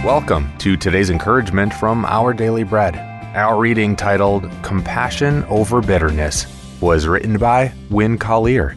Welcome to today's encouragement from Our Daily Bread. Our reading, titled Compassion Over Bitterness, was written by Win Collier.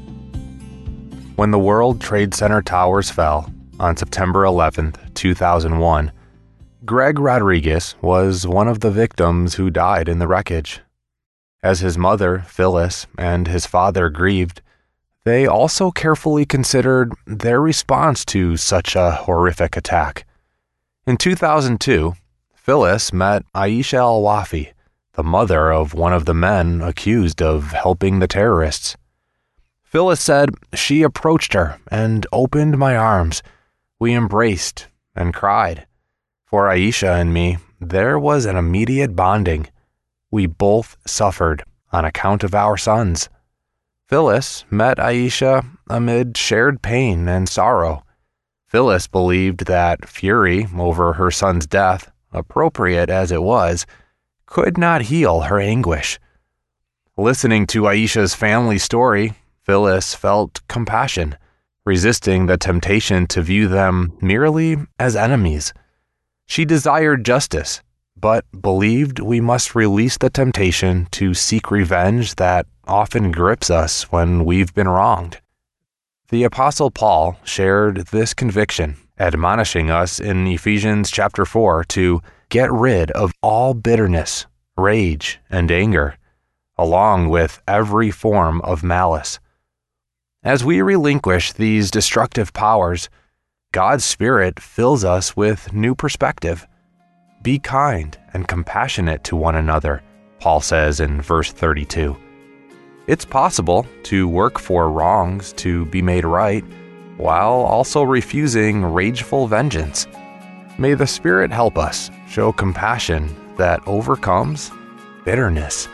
When the World Trade Center towers fell on September 11, 2001, Greg Rodriguez was one of the victims who died in the wreckage. As his mother, Phyllis, and his father grieved, they also carefully considered their response to such a horrific attack. In 2002, Phyllis met Aisha Al-Wafi, the mother of one of the men accused of helping the terrorists. Phyllis said she approached her and opened my arms. We embraced and cried. For Aisha and me, there was an immediate bonding. We both suffered on account of our sons. Phyllis met Aisha amid shared pain and sorrow. Phyllis believed that fury over her son's death, appropriate as it was, could not heal her anguish. Listening to Aisha's family story, Phyllis felt compassion, resisting the temptation to view them merely as enemies. She desired justice, but believed we must release the temptation to seek revenge that often grips us when we've been wronged. The Apostle Paul shared this conviction, admonishing us in Ephesians chapter 4 to get rid of all bitterness, rage, and anger, along with every form of malice. As we relinquish these destructive powers, God's Spirit fills us with new perspective. Be kind and compassionate to one another, Paul says in verse 32. It's possible to work for wrongs to be made right, while also refusing rageful vengeance. May the Spirit help us show compassion that overcomes bitterness.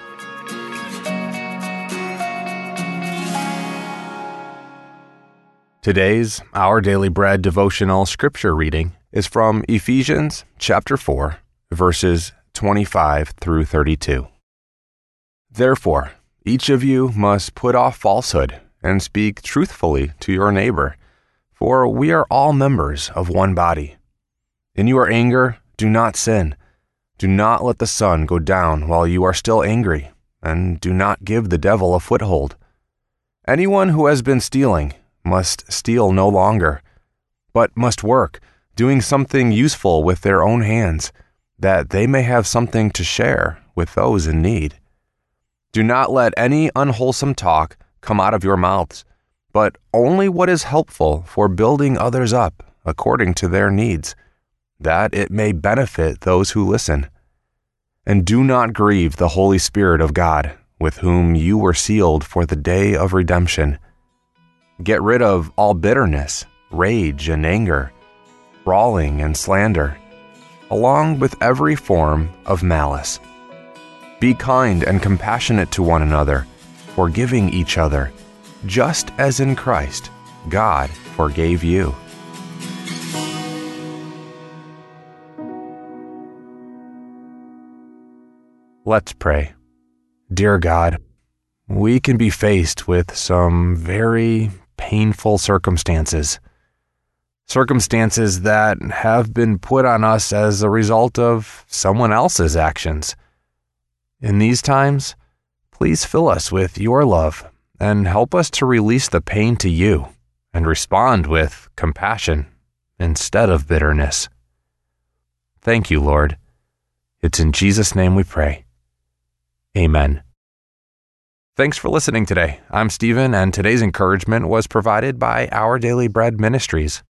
Today's Our Daily Bread devotional scripture reading is from Ephesians chapter 4, verses 25 through 32. Therefore, each of you must put off falsehood and speak truthfully to your neighbor, for we are all members of one body. In your anger, do not sin. Do not let the sun go down while you are still angry, and do not give the devil a foothold. Anyone who has been stealing must steal no longer, but must work, doing something useful with their own hands, that they may have something to share with those in need. Do not let any unwholesome talk come out of your mouths, but only what is helpful for building others up according to their needs, that it may benefit those who listen. And do not grieve the Holy Spirit of God, with whom you were sealed for the day of redemption. Get rid of all bitterness, rage, and anger, brawling and slander, along with every form of malice. Be kind and compassionate to one another, forgiving each other, just as in Christ God forgave you. Let's pray. Dear God, we can be faced with some very painful circumstances that have been put on us as a result of someone else's actions. In these times, please fill us with your love and help us to release the pain to you and respond with compassion instead of bitterness. Thank you, Lord. It's in Jesus' name we pray. Amen. Thanks for listening today. I'm Stephen, and today's encouragement was provided by Our Daily Bread Ministries.